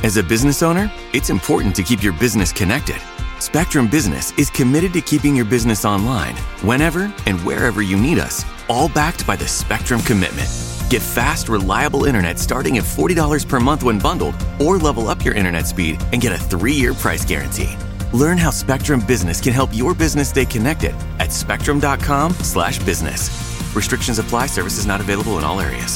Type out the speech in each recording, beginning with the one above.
As a business owner, it's important to keep your business connected. Spectrum Business is committed to keeping your business online whenever and wherever you need us, all backed by the Spectrum Commitment. Get fast, reliable internet starting at $40 per month when bundled, or level up your internet speed and get a 3-year price guarantee. Learn how Spectrum Business can help your business stay connected at spectrum.com/business. Restrictions apply. Services not available in all areas.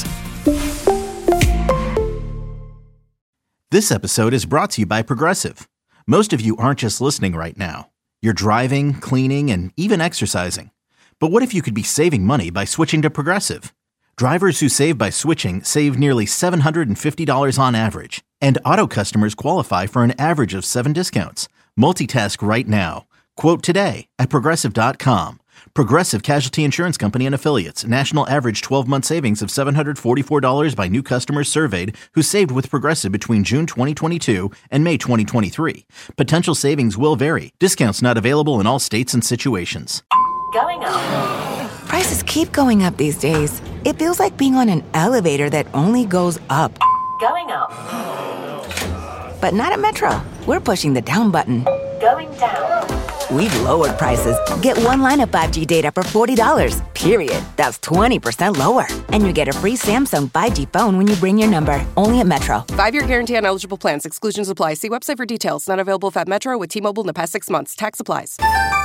This episode is brought to you by Progressive. Most of you aren't just listening right now. You're driving, cleaning, and even exercising. But what if you could be saving money by switching to Progressive? Drivers who save by switching save nearly $750 on average. And auto customers qualify for an average of 7 discounts. Multitask right now. Quote today at Progressive.com. Progressive Casualty Insurance Company and Affiliates. National average 12-month savings of $744 by new customers surveyed who saved with Progressive between June 2022 and May 2023. Potential savings will vary. Discounts not available in all states and situations. Going up. Prices keep going up these days. It feels like being on an elevator that only goes up. Going up. But not at Metro. We're pushing the down button. Going down. We've lowered prices. Get one line of 5G data for $40, period. That's 20% lower. And you get a free Samsung 5G phone when you bring your number. Only at Metro. 5-year guarantee on eligible plans. Exclusions apply. See website for details. Not available at Metro with T-Mobile in the past 6 months. Tax applies.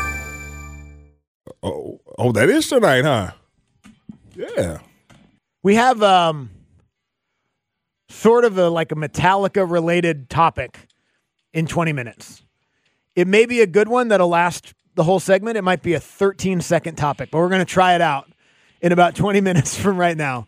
Oh, that is tonight, huh? Yeah. We have sort of like a Metallica-related topic in 20 minutes. It may be a good one that'll last the whole segment. It might be a 13-second topic, but we're going to try it out in about 20 minutes from right now.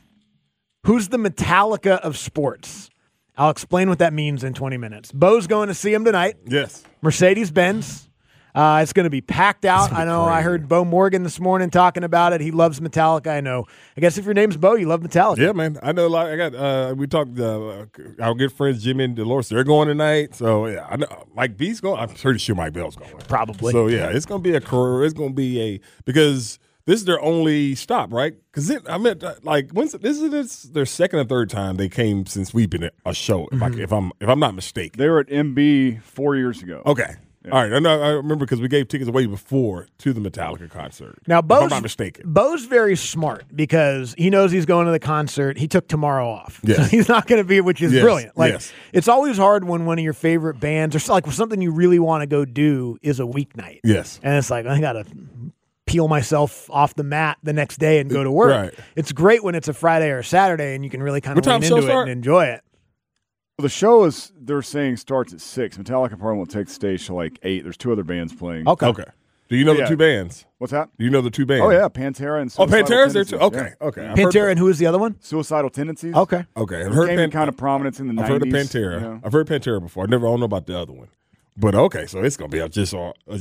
Who's the Metallica of sports? I'll explain what that means in 20 minutes. Bo's going to see him tonight. Yes. Mercedes-Benz. It's going to be packed out. I know. Crazy. I heard Bo Morgan this morning talking about it. He loves Metallica. I know. I guess if your name's Bo, you love Metallica. Yeah, man. I know. Like I got. We talked. Our good friends Jimmy and Dolores. They're going tonight. So yeah, I know. Mike B's going. I'm pretty sure Mike Bell's going. Probably. So yeah, it's going to be a career. It's going to be because this is their only stop, right? Because I meant like when's this is their second or third time they came since we've been at a show. If I'm not mistaken, they were at MB 4 years ago. Okay. Yeah. All right, I remember because we gave tickets away before to the Metallica concert. Now, if I'm not mistaken. Bo's very smart because he knows he's going to the concert. He took tomorrow off. Yes. So he's not going to be, which is brilliant. Like, yes. It's always hard when one of your favorite bands or like something you really want to go do is a weeknight. Yes. And it's like, I got to peel myself off the mat the next day and go to work. Right. It's great when it's a Friday or a Saturday and you can really kind of lean into it and enjoy it. Well, the show is, they're saying, starts at 6. Metallica probably won't take the stage till like 8. There's 2 other bands playing. Okay. Do you know the 2 bands? What's that? Do you know the 2 bands? Oh, yeah. Pantera and Suicidal Pantera's there Tendencies. too? Okay. Yeah. Okay. Pantera and who is the other one? Suicidal Tendencies. Okay. I've heard came in kind of prominence in the 90s. I've heard of Pantera. Yeah. I've heard Pantera before. I don't know about the other one. But okay, so it's gonna be just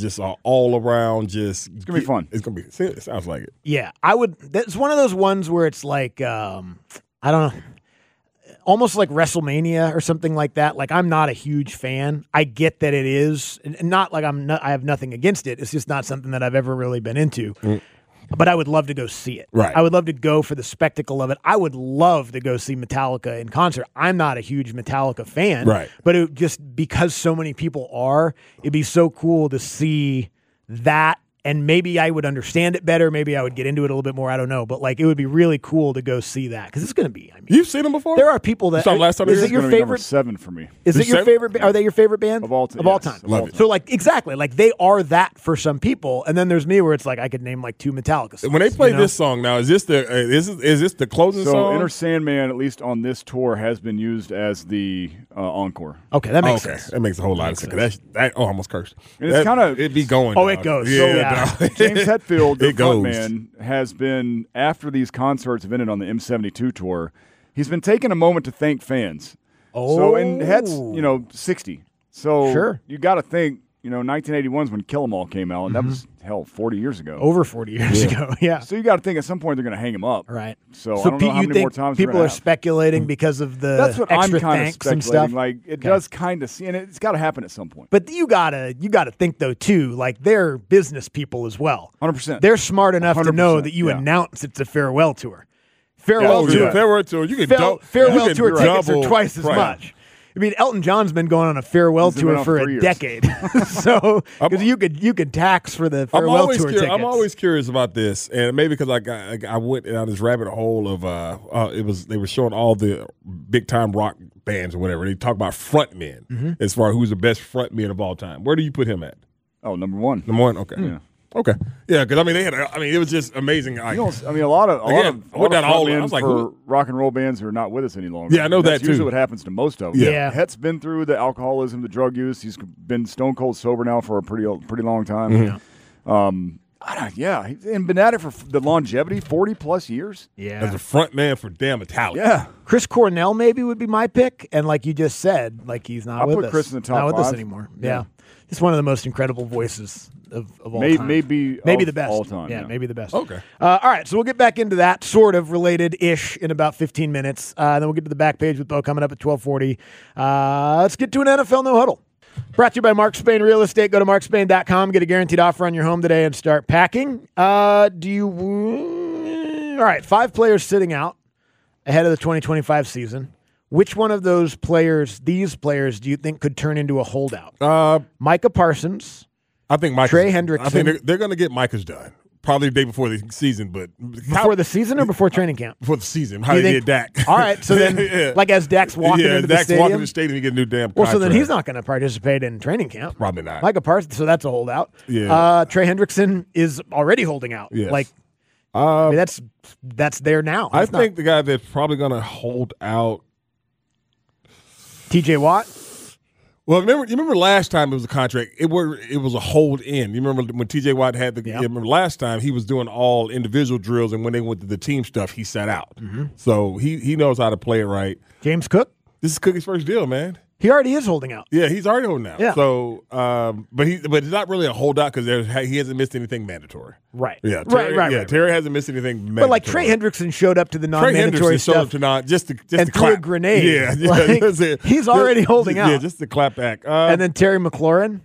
all around. It's gonna be fun. It's gonna be. It sounds like it. Yeah, I would. That's one of those ones where it's like I don't know, almost like WrestleMania or something like that. Like I'm not a huge fan. I get that it is, and not like I have nothing against it. It's just not something that I've ever really been into. But I would love to go see it. Right. I would love to go for the spectacle of it. I would love to go see Metallica in concert. I'm not a huge Metallica fan. Right. But it just because so many people are, it'd be so cool to see that. And maybe I would understand it better. Maybe I would get into it a little bit more. I don't know. But like, it would be really cool to go see that because it's going to be. I mean, you've seen them before. There are people that. Last time is it your favorite? Number 7 for me. Is it your favorite? Are they your favorite band of all time? Love it. So like exactly, like they are that for some people, and then there's me where it's like I could name like 2 Metallica songs. When they play this song now, is this the closing song? So Enter Sandman, at least on this tour, has been used as the encore. Okay, that makes sense. That makes a whole lot of sense. I almost cursed. And it's kind of it'd be going. Oh, it goes. Yeah. James Hetfield, the It goes. frontman, has been, after these concerts have ended on the M72 tour, he's been taking a moment to thank fans. So, and Het's, 60. So Sure. you got to think, 1981 is when Kill 'Em All came out, and that was, 40 years ago. Over 40 years ago, yeah. So you got to think at some point they're going to hang him up. Right. So I don't know how you many more think times people we're are gonna have. speculating because of the That's what I'm extra kind of thanks and speculating. stuff? Like, it does kind of see, and it's got to happen at some point. But you gotta think though too, like they're business people as well. 100%. They're smart enough to know 100%, that you yeah. announce it's a farewell tour. Farewell tour. Farewell tour. You can Farewell tour tickets double are twice as price. much. I mean, Elton John's been going on a farewell He's been tour on for for a 3 years. decade. So, because you could tax for the farewell tour tickets. I'm always curious about this, and maybe because I went down this rabbit hole of they were showing all the big time rock bands or whatever. They talk about front men as far as who's the best front man of all time. Where do you put him at? Oh, number one. Number one. Okay. Yeah. Okay. Yeah, because it was just amazing. You know, I mean, a lot of I was like, for rock and roll bands are not with us any longer. Yeah, I know That's that too. usually what happens to most of them. Yeah. Het's been through the alcoholism, the drug use. He's been stone cold sober now for a pretty long time. He's been at it for the longevity, 40+ years. Yeah. as a front man for damn Metallica. Yeah. Chris Cornell maybe would be my pick, and like you just said, like he's not with put us. Chris in the top not with us 5. anymore. Yeah. Yeah. He's one of the most incredible voices of all time. Maybe the best. all time. Yeah, maybe the best. Okay. All right, so we'll get back into that sort of related-ish in about 15 minutes. Then we'll get to the back page with Bo coming up at 12:40. Let's get to an NFL No Huddle. Brought to you by Mark Spain Real Estate. Go to markspain.com, get a guaranteed offer on your home today, and start packing. All right, 5 players sitting out ahead of the 2025 season. Which one of these players, do you think could turn into a holdout? Micah Parsons. I think Micah's, Trey Hendrickson. I think they're going to get Micah's done. Probably the day before the season, but Before the season or before training camp? before the season. How You they think- did Dak. All right, so then, Yeah. like as Dak's walking into the Dak's stadium. walking to the stadium, you get a new damn Well, contract. so then he's not going to participate in training camp. Probably not. Micah Parsons, so that's a holdout. Yeah. Trey Hendrickson is already holding out. Yes. Like, I mean, that's there now. I It's not- think the guy that's probably going to hold out. TJ Watt. Well, you remember last time it was a contract. It was a hold in. You remember when TJ Watt had the. Yep. You remember last time he was doing all individual drills, and when they went to the team stuff, he sat out. Mm-hmm. So he knows how to play it right. James Cook. This is Cookie's first deal, man. He already is holding out. Yeah, he's already holding out. Yeah. So, but it's not really a holdout because he hasn't missed anything mandatory. Right. Yeah. Right. Terry hasn't missed anything mandatory. But like Trey Hendrickson showed up to the Trey non-mandatory Hendrickson showed stuff up to not just and to threw a clap. grenade. Yeah, Like, that's it. he's already holding out. Yeah, just to clap back. and then Terry McLaurin.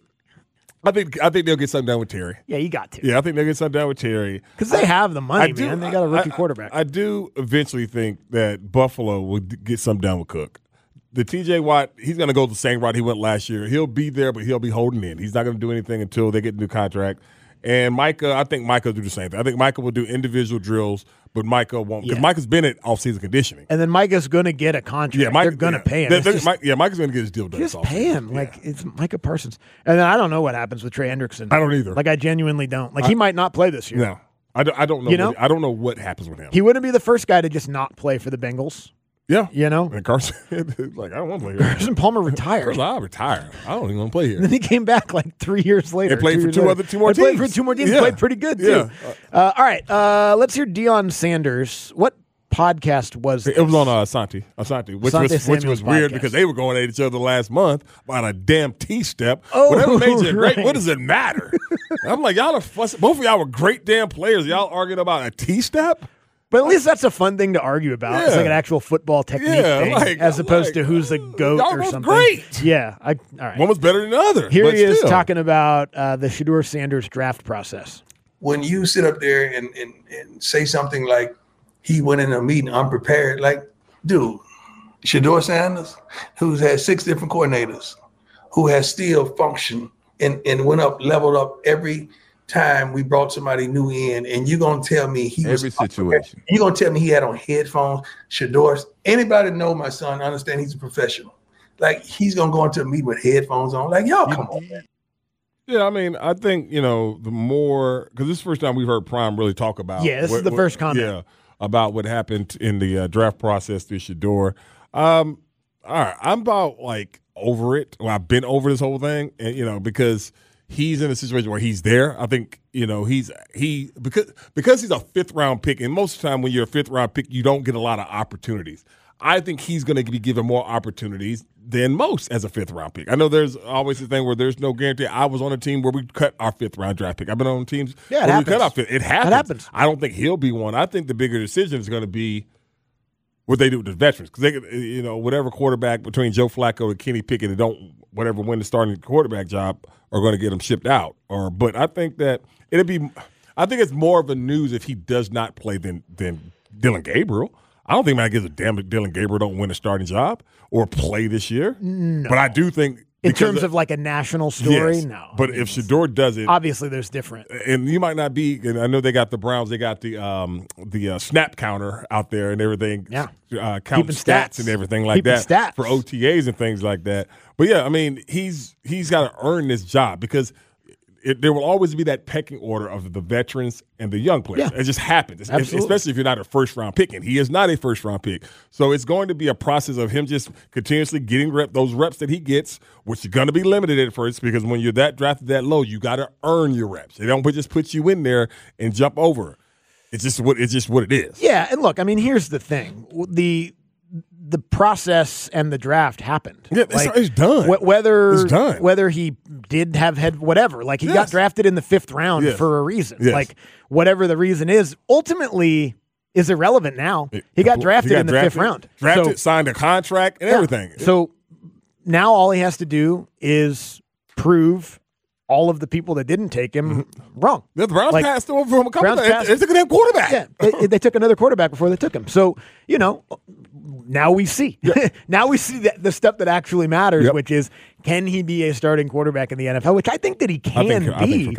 I think they'll get something done with Terry. Yeah, you got to. Yeah, I think they'll get something done with Terry. Because they have the money, I do- man. They got a rookie quarterback. I do eventually think that Buffalo will get something done with Cook. The TJ Watt, he's going to go the same route he went last year. He'll be there, but he'll be holding in. He's not going to do anything until they get a new contract. And Micah, I think Micah will do the same thing. I think Micah will do individual drills, but Micah won't. Because Yeah. Micah's been at off-season conditioning. And then Micah's going to get a contract. Yeah, Micah, They're going to pay him. Micah's It's just- going to get his deal done. Just this pay offseason. him. Like, Yeah. it's Micah Parsons. And then I don't know what happens with Trey Hendrickson. I don't either. Like, I genuinely don't. Like, he might not play this year. No, I don't know. You know? I don't know what happens with him. He wouldn't be the first guy to just not play for the Bengals. Yeah, You know? And Carson, like, I don't want to play here. Carson Palmer retired. First, I'll retire. I don't even want to play here. And then he came back like 3 years later. And played 2 for years two later. more And played teams. for 2 more teams. Yeah. Played pretty good, too. Yeah. All right. Let's hear Deion Sanders. What podcast was this? It was on Asante, which Asante was Samuel's weird podcast. because they were going at each other last month about a damn T-step. Oh, Whatever made you great, right. what does it matter? I'm like, y'all are fussing. Both of y'all were great damn players. Y'all arguing about a T-step? But at least that's a fun thing to argue about. It's Yeah. like an actual football technique Yeah, thing, like- as opposed like, to who's the GOAT y'all or both something. great. Yeah. All right. One was better than the other. Here but he is still. talking about the Shedeur Sanders draft process. When you sit up there and say something like he went in a meeting unprepared, like, dude, Shedeur Sanders, who's had 6 different coordinators, who has still functioned and went up, leveled up every time we brought somebody new in, and you're gonna tell me he was Every situation. You're gonna tell me he had on headphones. Shedeur, anybody know my son, understand he's a professional. Like, he's gonna go into a meeting with headphones on. Like, y'all come on, man. Yeah, I mean, I think, the more – because this is the first time we've heard Prime really talk about – Yeah, this is the first comment. Yeah, about what happened in the draft process through Shedeur. All right, I'm about, over it. Well, I've been over this whole thing, and, because he's in a situation where he's there. I think, because he's a fifth-round pick, and most of the time when you're a fifth-round pick, you don't get a lot of opportunities. I think he's going to be given more opportunities than most as a fifth-round pick. I know there's always a thing where there's no guarantee. I was on a team where we cut our fifth-round draft pick. I've been on teams Yeah, it where we cut happens. our fifth. It happens. It happens. I don't think he'll be one. I think the bigger decision is going to be what they do with the veterans, because they could, whatever quarterback between Joe Flacco and Kenny Pickett that don't win the starting quarterback job are going to get them shipped out. But I think that I think it's more of a news if he does not play than Dylan Gabriel. I don't think man gives a damn if Dylan Gabriel don't win a starting job or play this year. No. But I do think in terms of like a national story, yes, no. But if Shedeur does it, obviously there's different. And you might not be. And I know they got the Browns. They got the snap counter out there and everything. Yeah, counting stats and everything like that stats for OTAs and things like that. But yeah, I mean, he's got to earn this job because there will always be that pecking order of the veterans and the young players. Yeah. It just happens, especially if you're not a first-round pick. And he is not a first-round pick. So it's going to be a process of him just continuously getting those reps that he gets, which are going to be limited at first because when you're that drafted that low, you got to earn your reps. They don't just put you in there and jump over. It's just what it is. Yeah, and look, I mean, here's the thing. The process and the draft happened. Yeah, it's done. Whether he did have whatever. Like he got drafted in the 5th round for a reason. Yes. Like whatever the reason is, ultimately is irrelevant now. He got drafted in the 5th round. Signed a contract and everything. So now all he has to do is prove all of the people that didn't take him wrong. The Browns passed over from a couple of they took a damn quarterback. Yeah, they took another quarterback before they took him. So, now we see. Yeah. Now we see the stuff that actually matters, which is can he be a starting quarterback in the NFL, which I think that he can be.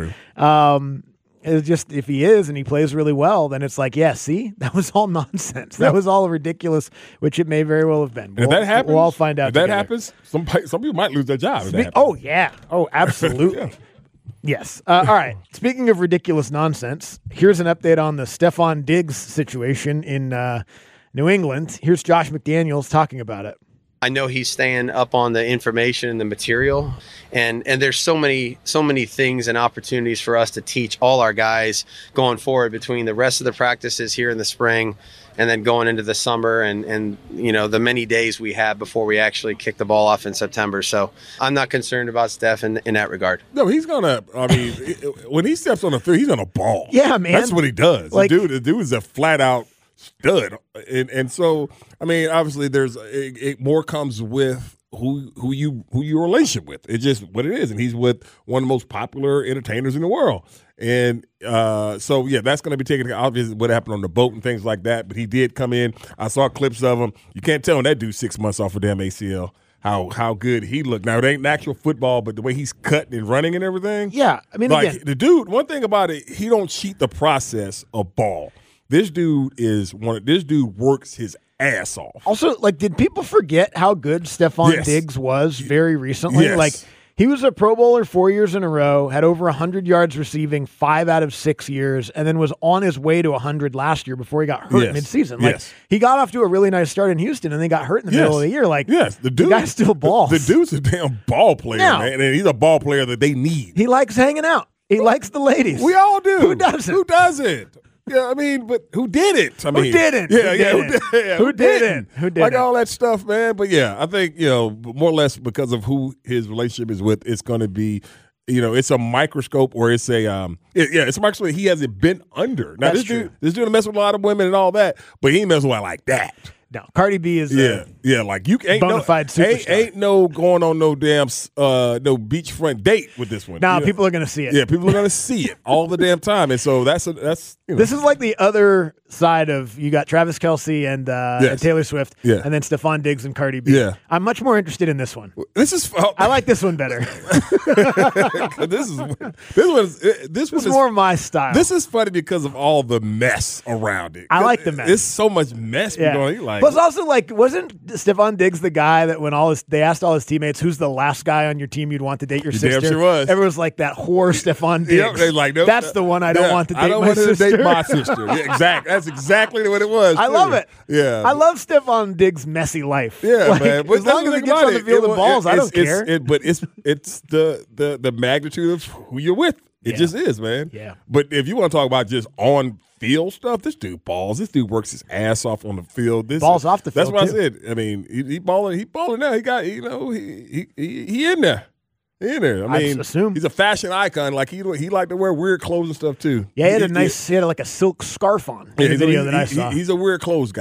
It's just if he is and he plays really well, then it's like, see, that was all nonsense. That was all ridiculous, which it may very well have been. And if that happens, we'll all find out. If that happens, some people might lose their job. Oh, absolutely. Yes. All right. Speaking of ridiculous nonsense, here's an update on the Stephon Diggs situation in New England. Here's Josh McDaniels talking about it. I know he's staying up on the information and the material, and there's so many things and opportunities for us to teach all our guys going forward between the rest of the practices here in the spring and then going into the summer and the many days we have before we actually kick the ball off in September. So I'm not concerned about Steph in that regard. No, he's gonna. I mean, when he steps on the field, he's gonna ball. Yeah, man, that's what he does. The dude is a flat out stud, and so I mean, obviously, there's more comes with who your relationship with. It's just what it is, and he's with one of the most popular entertainers in the world, and so that's going to be taken. Obviously, what happened on the boat and things like that. But he did come in. I saw clips of him. You can't tell him that dude's 6 months off a damn ACL. How good he looked. Now, it ain't actual football, but the way he's cutting and running and everything. Yeah, I mean, like the dude. One thing about it, he don't cheat the process of ball. This dude works his ass off. Also, did people forget how good Stephon Diggs was very recently? Yes. He was a Pro Bowler 4 years in a row, had over 100 yards receiving 5 out of 6 years, and then was on his way to 100 last year before he got hurt midseason. He got off to a really nice start in Houston, and then got hurt in the middle of the year. The guy's still balls. The dude's a damn ball player, man, and he's a ball player that they need. He likes hanging out. He likes the ladies. We all do. Who doesn't? Who doesn't? Yeah, I mean, but who did it? I mean, who didn't? Who didn't? Who didn't? Like all that stuff, man. But yeah, I think, more or less because of who his relationship is with, it's going to be, it's a microscope or it's a, it's a microscope he hasn't been under. Now, this dude mess with a lot of women and all that, but he ain't mess with like that. No, Cardi B is like you ain't bona fide superstar. Ain't no going on no damn no beachfront date with this one. Nah, people are gonna see it. Yeah, people are gonna see it all the damn time, and so that's. This is like the other side of you got Travis Kelce and Taylor Swift, and then Stephon Diggs and Cardi B. Yeah, I'm much more interested in this one. I like this one better. this was more my style. This is funny because of all the mess around it. I like the mess. There's so much mess going on. Plus, also, wasn't Stephon Diggs the guy that when they asked all his teammates, who's the last guy on your team you'd want to date your sister? Damn sure was. Everyone's like, that whore Stephon Diggs. They're like, nope, that's the one I don't want to date my sister. I don't want to date my sister. Yeah, exactly. That's exactly what it was. I love it. Yeah. I love Stephon Diggs' messy life. Yeah, man. But as long as he gets on the field with balls, I don't care. But it's the magnitude of who you're with. It just is, man. Yeah. But if you want to talk about just on field stuff, this dude balls. This dude works his ass off on the field. Balls off the field. That's what I said. I mean, he balling. He balling now. He got he in there. He in there. I mean, assume he's a fashion icon. Like he liked to wear weird clothes and stuff too. Yeah, he had like a silk scarf on in the video that I saw. He's a weird clothes guy.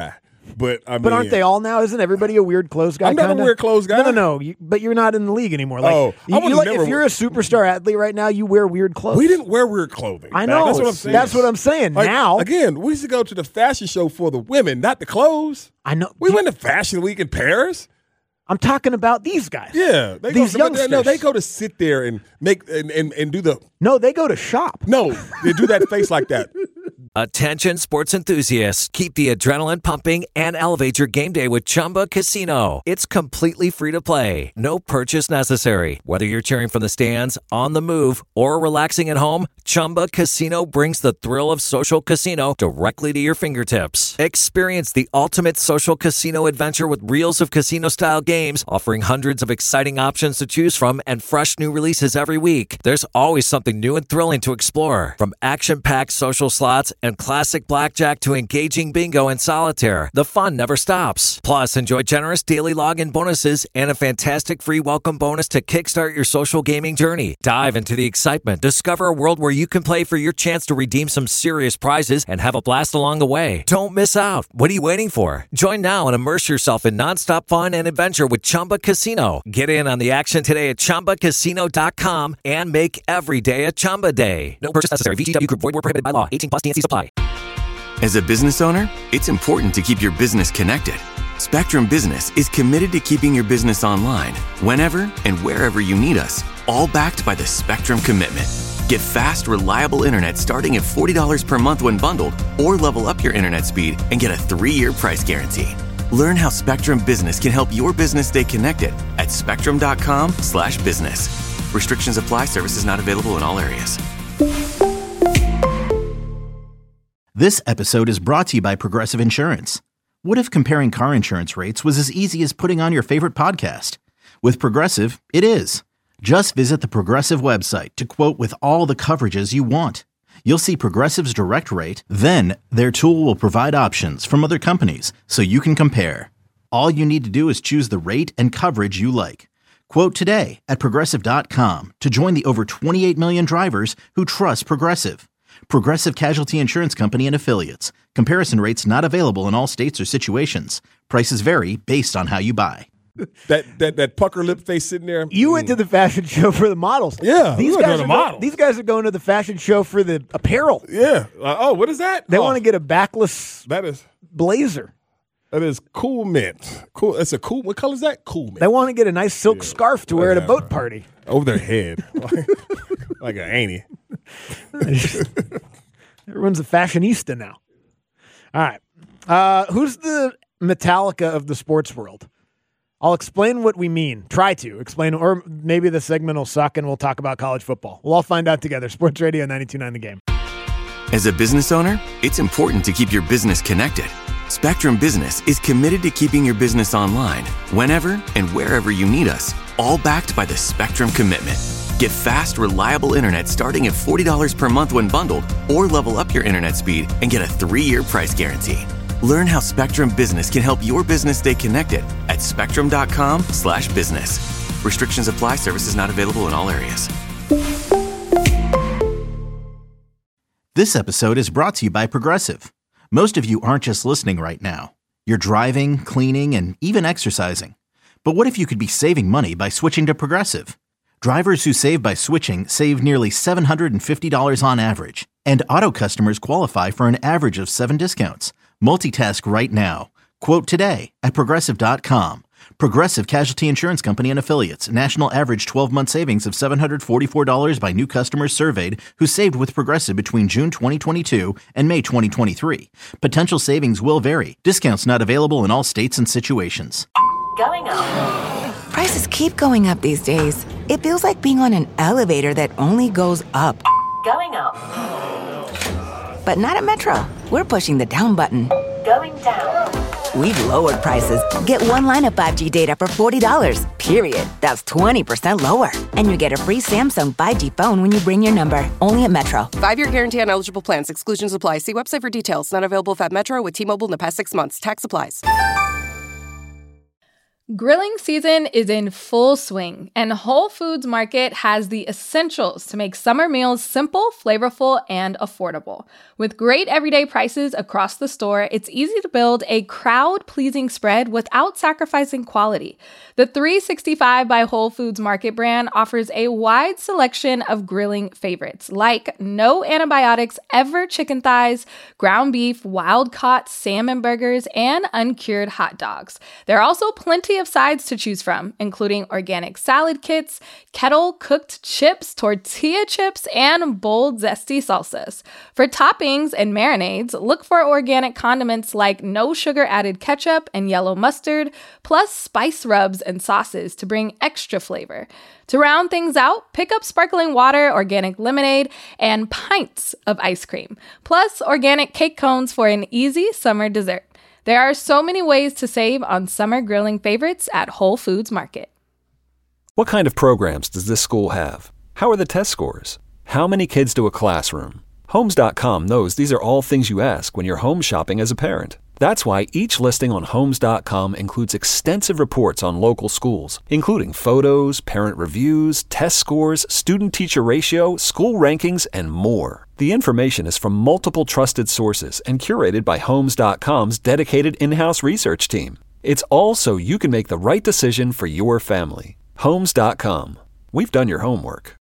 But I mean, But aren't they all now? Isn't everybody a weird clothes guy? I'm not kinda? a weird clothes guy. No. But you're not in the league anymore. Like, Oh, I would've never- if you're a superstar athlete right now, you wear weird clothes. We didn't wear weird clothing. I know. That's what I'm saying. That's what I'm saying. Like, now, again, we used to go to the fashion show for the women, not the clothes. I know. We went to Fashion Week in Paris. I'm talking about these guys. Yeah, These youngsters. No, they go to sit there and make and do the. No, they go to shop. No, they do that face like that. Attention sports enthusiasts, keep the adrenaline pumping and elevate your game day with Chumba Casino. It's completely free to play. No purchase necessary. Whether you're cheering from the stands, on the move, or relaxing at home, Chumba Casino brings the thrill of social casino directly to your fingertips. Experience the ultimate social casino adventure with reels of casino-style games, offering hundreds of exciting options to choose from and fresh new releases every week. There's always something new and thrilling to explore. From action-packed social slots and classic blackjack to engaging bingo and solitaire, the fun never stops. Plus, enjoy generous daily login bonuses and a fantastic free welcome bonus to kickstart your social gaming journey. Dive into the excitement. Discover a world where you can play for your chance to redeem some serious prizes and have a blast along the way. Don't miss out. What are you waiting for? Join now and immerse yourself in nonstop fun and adventure with Chumba Casino. Get in on the action today at ChumbaCasino.com and make every day a Chumba day. No purchase necessary. VGW Group. Void where prohibited by law. 18+ TNC supply. As a business owner, it's important to keep your business connected. Spectrum Business is committed to keeping your business online whenever and wherever you need us, all backed by the Spectrum Commitment. Get fast, reliable internet starting at $40 per month when bundled, or level up your internet speed and get a 3-year price guarantee. Learn how Spectrum Business can help your business stay connected at spectrum.com/business. Restrictions apply. Services not available in all areas. This episode is brought to you by Progressive Insurance. What if comparing car insurance rates was as easy as putting on your favorite podcast? With Progressive, it is. Just visit the Progressive website to quote with all the coverages you want. You'll see Progressive's direct rate, then their tool will provide options from other companies so you can compare. All you need to do is choose the rate and coverage you like. Quote today at Progressive.com to join the over 28 million drivers who trust Progressive. Progressive Casualty Insurance Company and Affiliates. Comparison rates not available in all states or situations. Prices vary based on how you buy. That pucker lip face sitting there. You went to the fashion show for the models. Yeah, these we went guys to the are models. These guys are going to the fashion show for the apparel. Yeah. What is that? They want to get a backless blazer. That is cool mint. Cool. It's a cool. What color is that? Cool mint. They want to get a nice silk scarf to wear at a boat party. Over their head. Like an auntie. Everyone's a fashionista now. All right. Who's the Metallica of the sports world? I'll explain what we mean. Try to explain, or maybe the segment will suck and we'll talk about college football. We'll all find out together. Sports Radio 92.9 The Game. As a business owner, it's important to keep your business connected. Spectrum Business is committed to keeping your business online whenever and wherever you need us, all backed by the Spectrum Commitment. Get fast, reliable internet starting at $40 per month when bundled, or level up your internet speed and get a 3-year price guarantee. Learn how Spectrum Business can help your business stay connected at spectrum.com/business. Restrictions apply. Services not available in all areas. This episode is brought to you by Progressive. Most of you aren't just listening right now. You're driving, cleaning, and even exercising. But what if you could be saving money by switching to Progressive? Drivers who save by switching save nearly $750 on average. And auto customers qualify for an average of 7 discounts. Multitask right now. Quote today at Progressive.com. Progressive Casualty Insurance Company and Affiliates. National average 12-month savings of $744 by new customers surveyed who saved with Progressive between June 2022 and May 2023. Potential savings will vary. Discounts not available in all states and situations. Going up. Prices keep going up these days. It feels like being on an elevator that only goes up. Going up. But not at Metro. We're pushing the down button. Going down. We've lowered prices. Get one line of 5G data for $40, period. That's 20% lower. And you get a free Samsung 5G phone when you bring your number. Only at Metro. 5-year guarantee on eligible plans. Exclusions apply. See website for details. Not available at Metro with T-Mobile in the past 6 months. Tax applies. Grilling season is in full swing, and Whole Foods Market has the essentials to make summer meals simple, flavorful, and affordable. With great everyday prices across the store, it's easy to build a crowd-pleasing spread without sacrificing quality. The 365 by Whole Foods Market brand offers a wide selection of grilling favorites, like no antibiotics ever chicken thighs, ground beef, wild-caught salmon burgers, and uncured hot dogs. There are also plenty of sides to choose from, including organic salad kits, kettle-cooked chips, tortilla chips, and bold, zesty salsas. For toppings and marinades, look for organic condiments like no sugar-added ketchup and yellow mustard, plus spice rubs and sauces to bring extra flavor. To round things out, pick up sparkling water, organic lemonade, and pints of ice cream, plus organic cake cones for an easy summer dessert. There are so many ways to save on summer grilling favorites at Whole Foods Market. What kind of programs does this school have? How are the test scores? How many kids do a classroom? Homes.com knows these are all things you ask when you're home shopping as a parent. That's why each listing on Homes.com includes extensive reports on local schools, including photos, parent reviews, test scores, student-teacher ratio, school rankings, and more. The information is from multiple trusted sources and curated by Homes.com's dedicated in-house research team. It's all so you can make the right decision for your family. Homes.com. We've done your homework.